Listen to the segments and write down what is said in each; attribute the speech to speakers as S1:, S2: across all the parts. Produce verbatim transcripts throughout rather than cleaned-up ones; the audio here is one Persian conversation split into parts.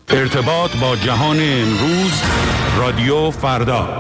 S1: ارتباط با جهان امروز، رادیو فردا.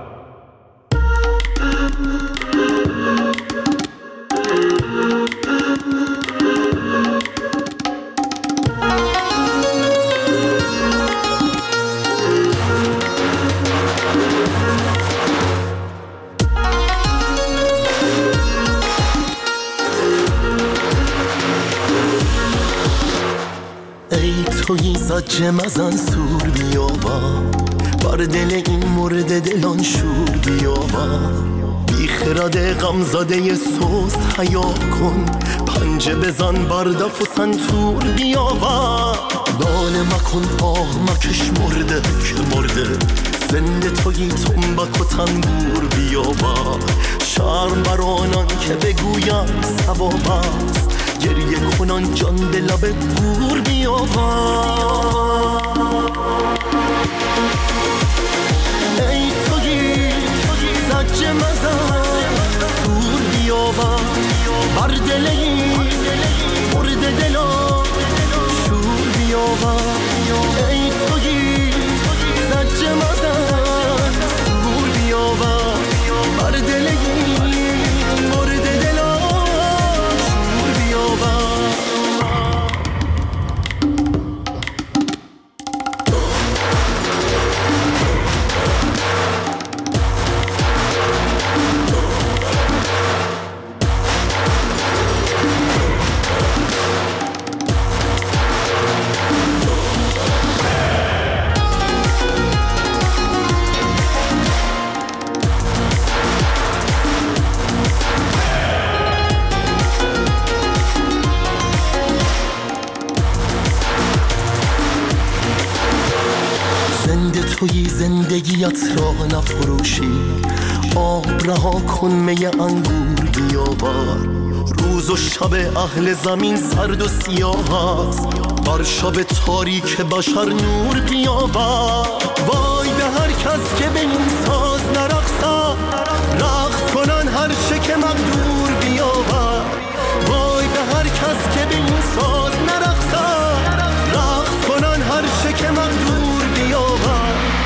S2: توی زجه مزن سور بیاوا، بر دل این مورد دلان شور بیاوا. بی خرد غمزاده سوست حیا کن، پنجه بزن بردف و سنتور بیاوا. ناله مکن آه مکش مرده که مرده، زنده توی تنبک و تنبور بیاوا. شرم بر آنان که بگویم ثواب است، گریه کنان جان به لب گور بیاوا. ای تویی زجه مزن سور بیاوا، بر دل این مرد دلا شور بیاوا. ای تویی زجه مزن سور بیاوا، بر دل این مرد دلا شور بیاوا. توی زندگیت را نفروشی، آب رها کن می انگور بیاور. روز و شب اهل زمین سرد و سیاه است، بر شب تاریک بشر نور بیاور. وای به هر کس که به این ساز نرقصد، رقص کنن هر چه که مقدور بیاور. وای به هر کس که به این ساز نرقصد، رقص کنن هر چه که مقدور بیاور.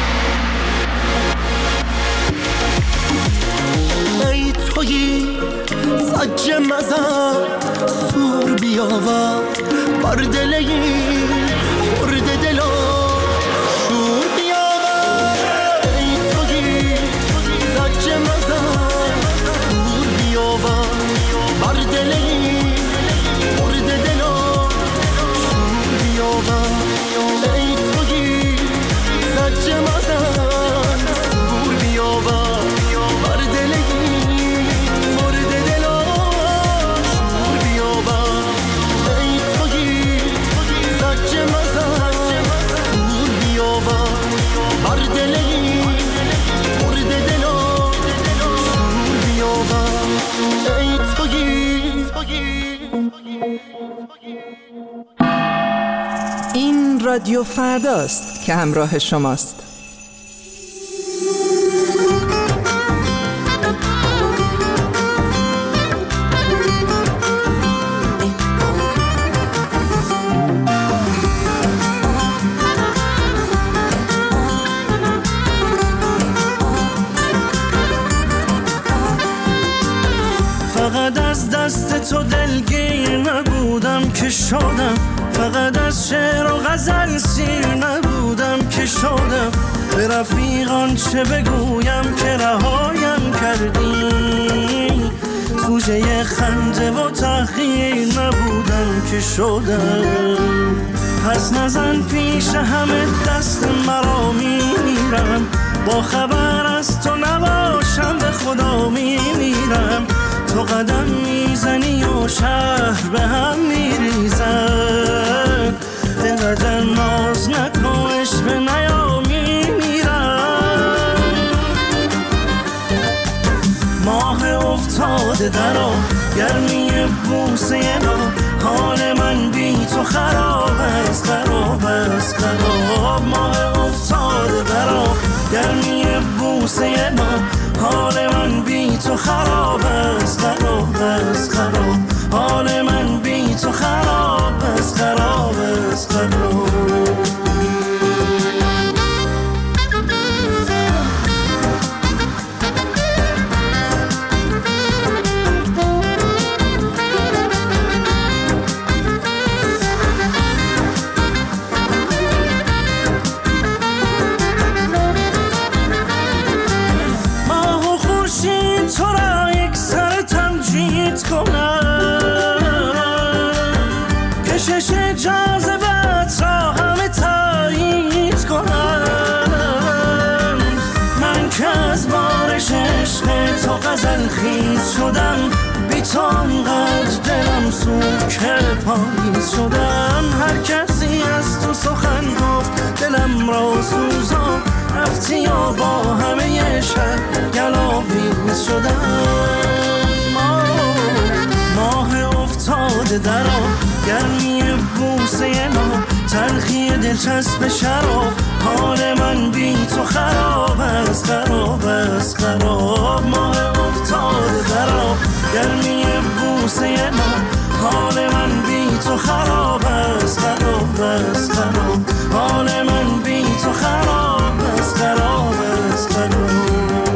S2: ای تویی زجه مزن سور بیاوا، بر دل این مرد دلا شور بیاوا. ای تویی زجه مزن سور بیاوا، بر دل این مرد دلا شور بیاوا. ای تویی زجه مزن سور بیاوا، بر دل این مرد دلا شور بیاوا. ای تویی زجه مزن سور بیاوا، بر دل این مرد دلا شور بیاوا. ای تویی.
S3: این رادیو فرداست که همراه شماست.
S4: فقط از دست تو دلگیر نبودم که شدم، فقط از شعر و غزل سیر نبودم که شدم. به رفیقان چه بگویم که رهایم کردی، سوژه خنده و تحقیر نبودم که شدم. پس نزن پیش همه دست مرا میمیرم، با خبر از تو نباشم به خدا میمیرم. تو قدم میزنی و شهر به هم میریزن، دقدر ناز نکنش به نیا میمیرم. ماه افتاده درا گرمی بوسه نا، حال من بی تو خراب است خراب است خراب. ماه افتاده درا گرمی بوسه نا، حال من بی تو خراب است خراب است خراب. حال من بی تو خراب است خراب است خراب. تو که پاییز شدم، هر کسی از تو سخن گفت دلم را سوزان، رفتی و با همه شهر گلاویز شدم. ماه افتاده در آب، گرمی بوسه ما، تلخی دلچسب شراب، حال من بی تو خراب است، خراب است، خراب. ماه افتاده در آب، گرمی بوسه ما، حال من بی تو خراب است، خراب است، خراب. حال من بی تو خراب است، خراب است، خراب.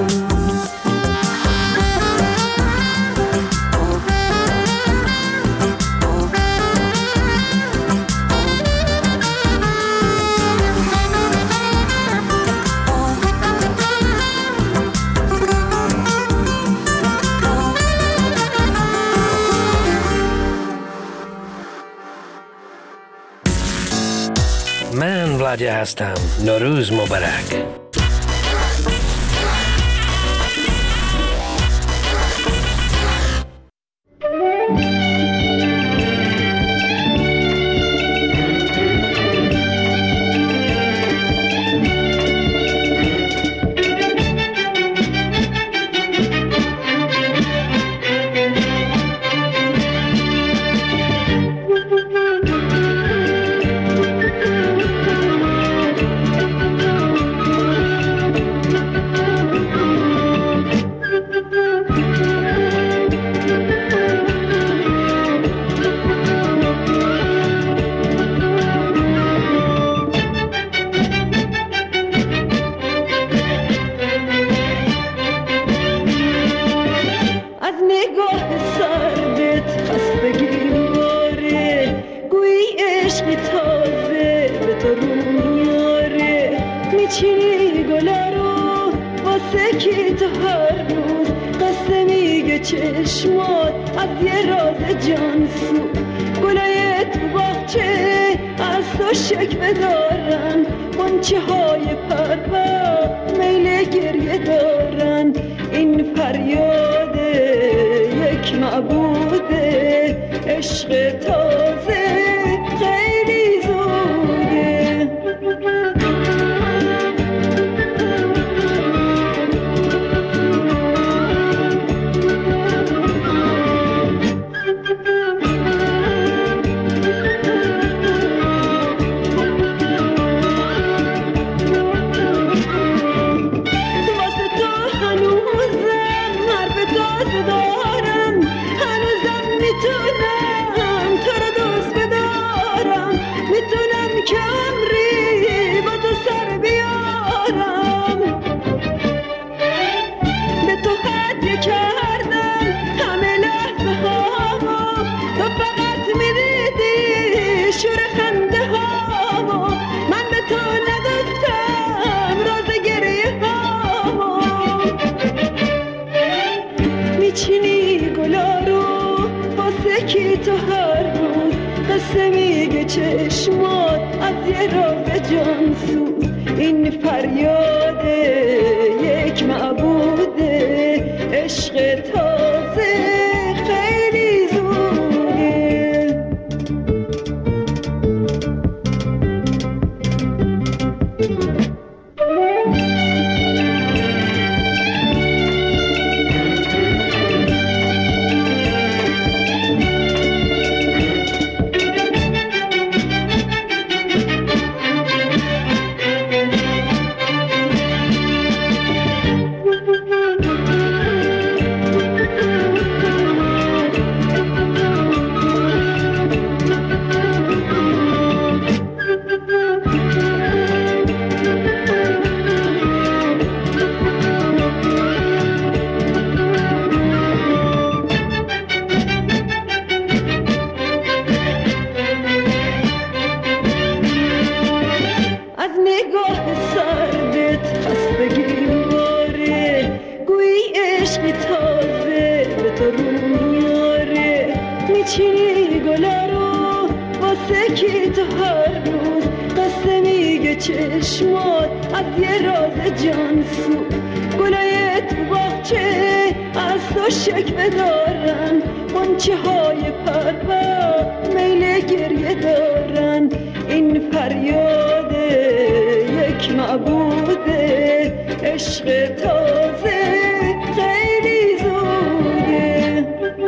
S5: من ولادیا هستم. نوروز مبارک.
S6: چشمات از یه راز جانسو، گلای تو باغچه از تو شکوه دارن، غنچه های پرپر میل گریه دارن. این فریاد یک معبوده، عشق تازه خیلی زوده. چشمات از یه راز جانسوز، این فریاد یک معبوده، عشق تازه خیلی زوده. چشمات از یه راز جانسو، گلای تو باغچه از از تو شکوه دارن، غنچه های پرپر میل گریه دارن. این فریاد یک معبوده، عشق تازه خیلی زوده.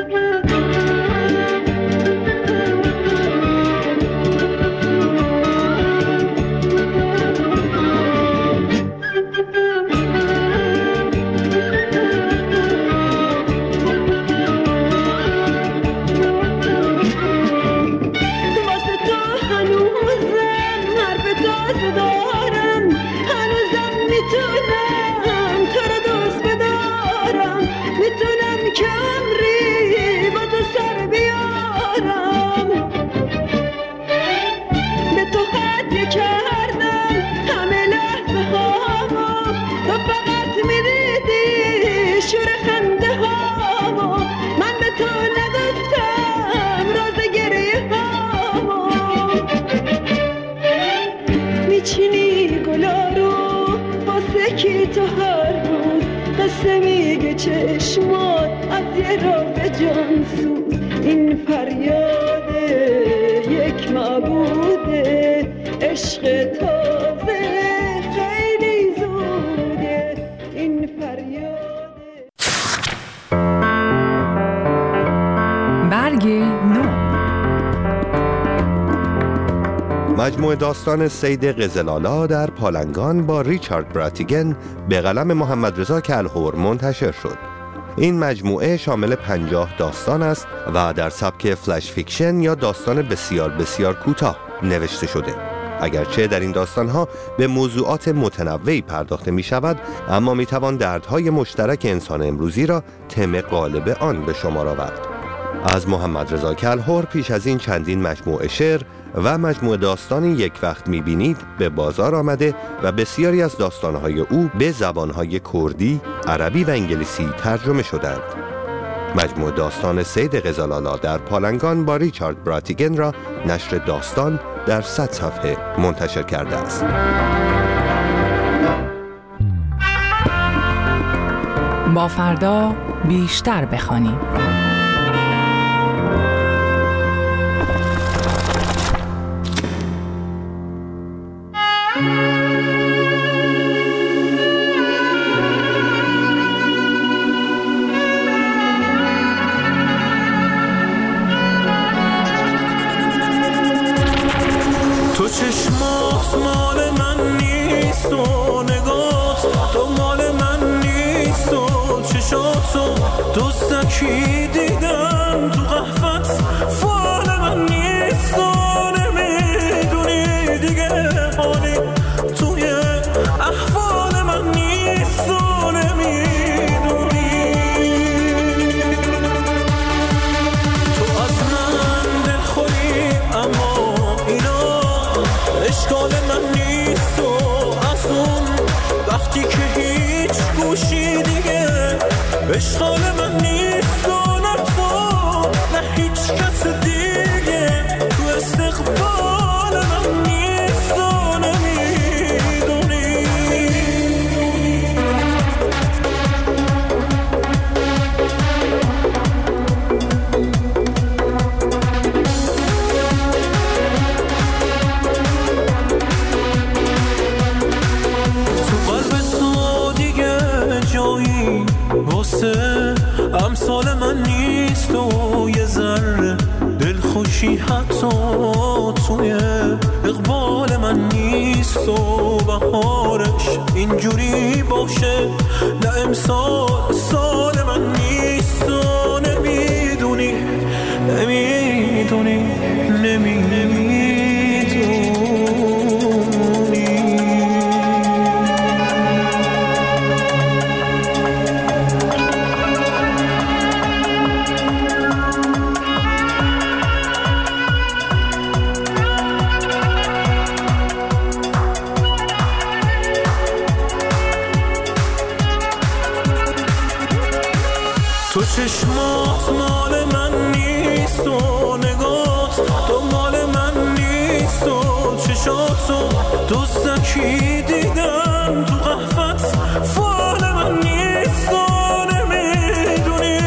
S6: چشمات از یه راه جانسوز، این فریاد یک معبوده، عشق تازه خیلی زوده. این فریاد
S3: برگ نو.
S7: مجموعه داستان صید قزلالا در پالنگان با ریچارد براتیگن به قلم محمد رضا کلهر منتشر شد. این مجموعه شامل پنجاه داستان است و در سبک فلش فیکشن یا داستان بسیار بسیار کوتاه نوشته شده. اگرچه در این داستانها به موضوعات متنوعی پرداخته می شود، اما می توان دردهای مشترک انسان امروزی را تم غالب آن به شمار آورد. از محمد رضا کلهر پیش از این چندین مجموعه شعر و مجموعه داستانی یک وقت می‌بینید به بازار آمده و بسیاری از داستان‌های او به زبان‌های کردی، عربی و انگلیسی ترجمه شدند. مجموعه داستان صید قزلالا در پالنگان با ریچارد براتیگن را نشر داستان در صد صفحه منتشر کرده است.
S3: با فردا بیشتر بخوانیم.
S4: تو چشمات مال من نیست و نگات تو مال من نیست و چشاتو دوستکی دیدم تو قهوت فال من نیست و نمیدونی دیگه حالی توی احوال من نیست و نمیدونی تو از من دلخوری اما اشکال من نیست و از اون وقتی که هیچ گوشی دیگه اشکال من نیست و نه تو نه هیچ کس دیگه تو استقبال من نیست و نمیدونی امثال من نیست و یه ذره دلخوشی حتی توی اقبال من نیست و بهارش اینجوری باشه نه امسال سال من نیست و نمیدونی نمیدونی نمی نمیدونی تو چشمات مال من نیست و نگات تو مال من نیست و چشاتو دوستکی دیدم تو قهوت فال من نیست و نمیدونی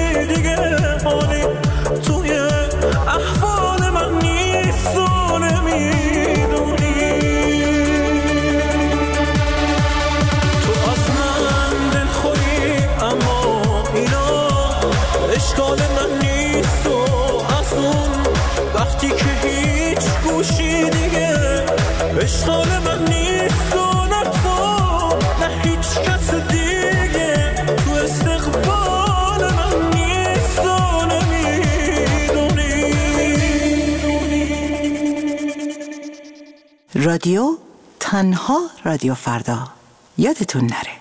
S4: حال من نیست و نه تو نه هیچ کس دیگه تو استقبال من نیست و نمیدونی.
S3: رادیو تنها رادیو فردا، یادتون نره.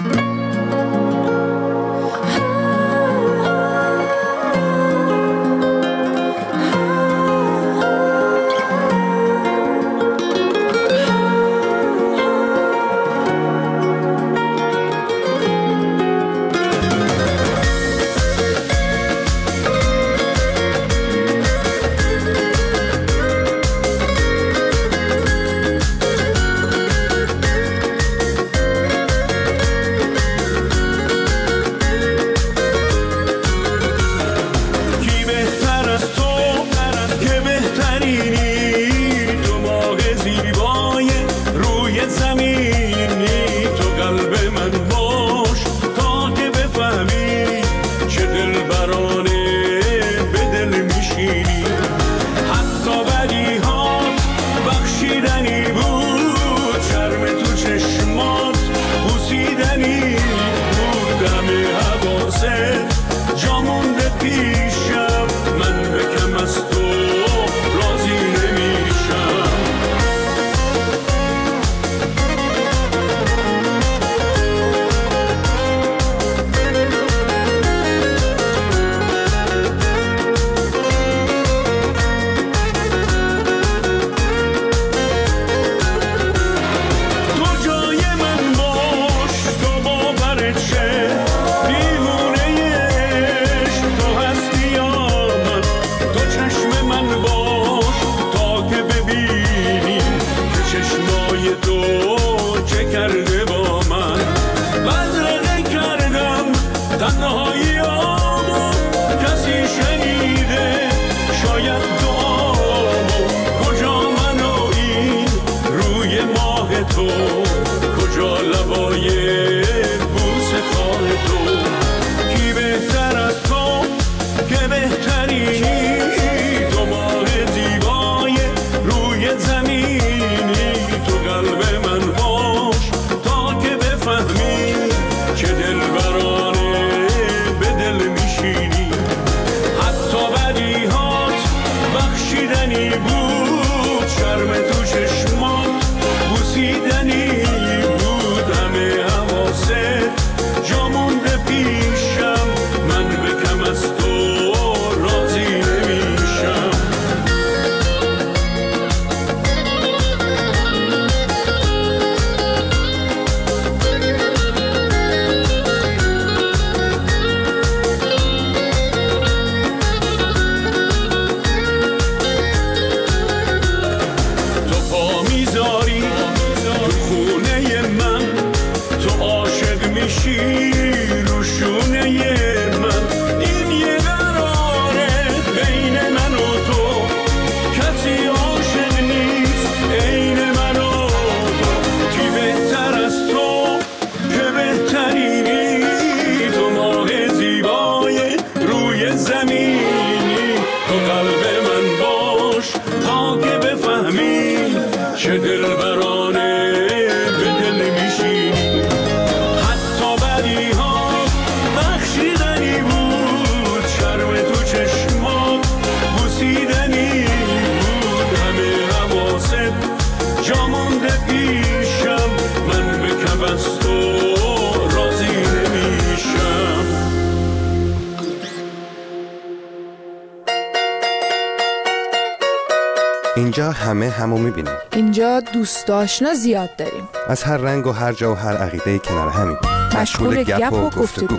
S7: اینجا همه همو میبینیم.
S8: اینجا دوست آشنا زیاد داریم.
S7: از هر رنگ و هر جا و هر عقیده کنار همیم.
S8: مشغول گپ و گفتگو.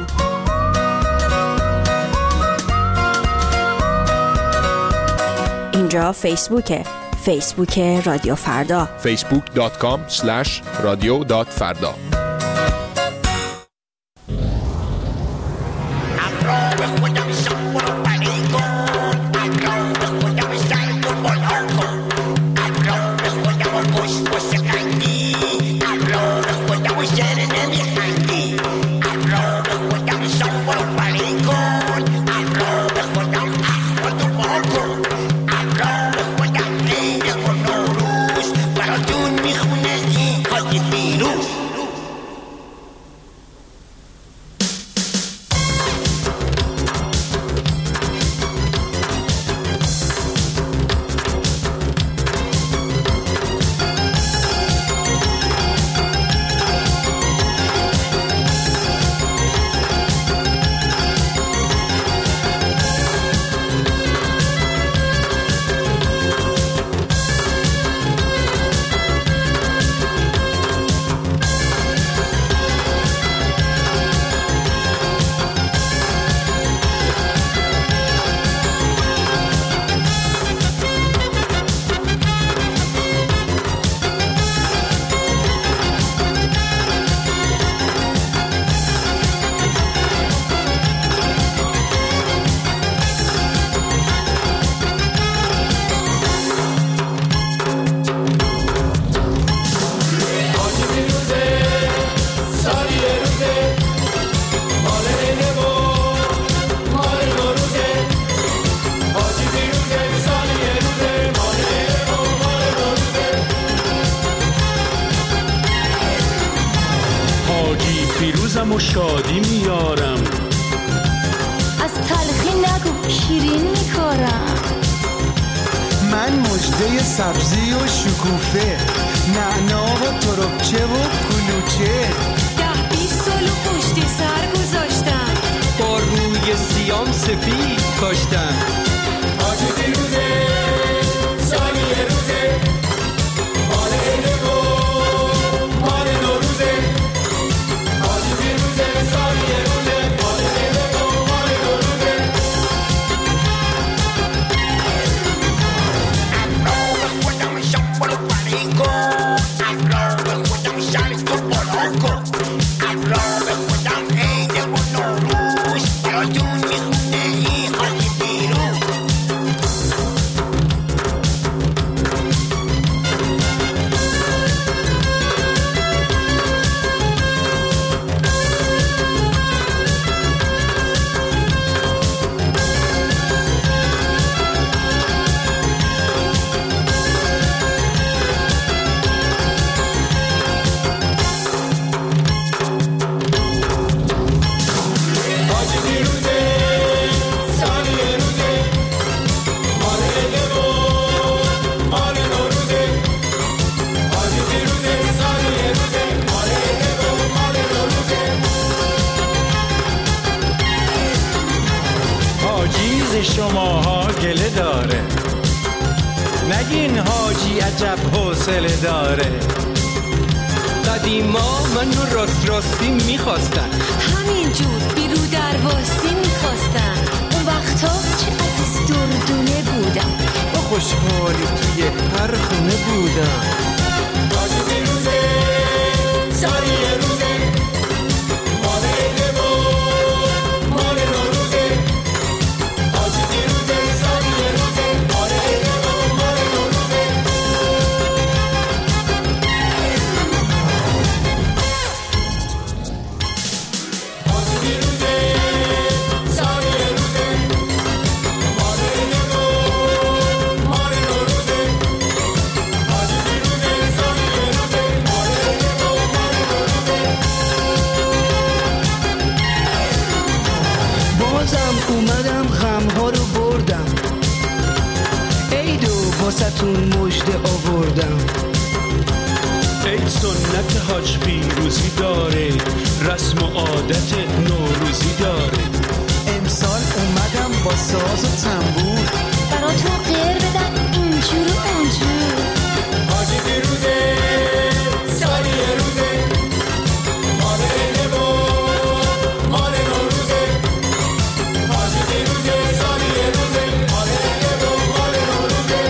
S9: اینجا فیسبوکه. فیسبوک رادیو فردا.
S10: فیسبوک دات کام اسلش رادیو دات فردا.
S11: براتون میخوام میخونه این حاجی فیروز.
S12: و شادی میارم،
S13: از تلخی نگو شیرین میکارم.
S14: من مژده سبزی و شکوفه، نعنا و تربچه و کلوچه.
S13: ده بیست سال و پشت سر گذاشتم،
S15: با روی سیام سفید کاشتم.
S16: حاجی فیروزه سالی روزه، مال عید گل مال نوروزه. حاجی فیروزه سالی روزه، مال عید گل مال نوروزه.
S11: افراد خودم شامل پریگو، افراد خودم شرک و براکو، افراد خودم عید و نوروز، براتون میخونه این حاجی فیروز.
S15: شماها گله داره، نگین حاجی عجب حوصله داره. قدیما منو راست راستی میخواستن،
S13: همینجور بیرو درواسی میخواستن. اون وقتا چه عزیز دردونه بودم،
S15: با خوشحالی توی هر خونه بودم.
S16: حاجی فیروزه سالی روزه، مال عید گل مال نوروزه. حاجی فیروزه سالی روزه، مال عید گل مال نوروزه. حاجی فیروزه سالی روزه، مال عید گل مال نوروزه. حاجی فیروزه سالی روزه، مال عید گل مال نوروزه.
S4: بازم اومدم غمها رو بردم، عیدو واسه‌تون مژده آوردم.
S12: عید سنت حاج فیروزی داره، رسم و عادت نوروزی داره.
S14: امسال اومدم با ساز و تنبور،
S13: براتون غیر بدن اینجور و اونجور.
S16: حاجی فیروزه سالی روزه، مال عید گل مال نوروزه. حاجی فیروزه سالی روزه، مال عید گل مال نوروزه.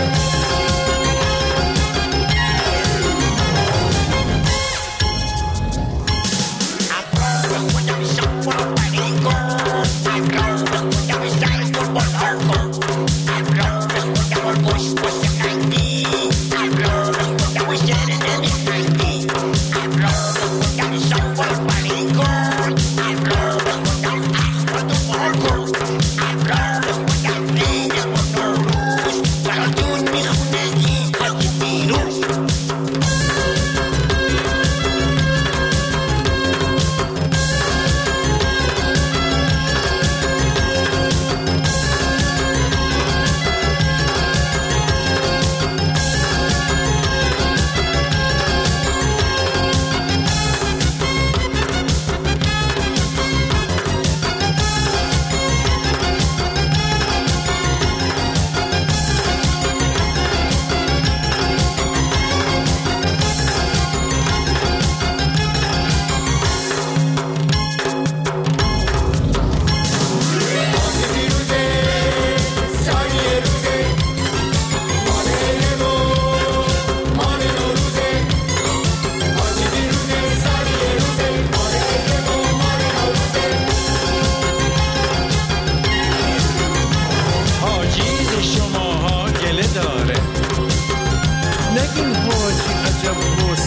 S11: افراد خودم شامل پریگو، افراد خودم شرک و براکو، افراد خودم پشت پشت رنگی،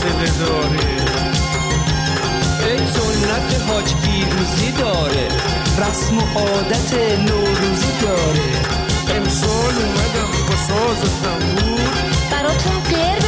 S12: فاصله داره.
S15: ای سنت حاج پیروزی داره، رسم و عادت نوروزی داره.
S12: امسال اومدم با ساز و تنبور
S13: براتون قرد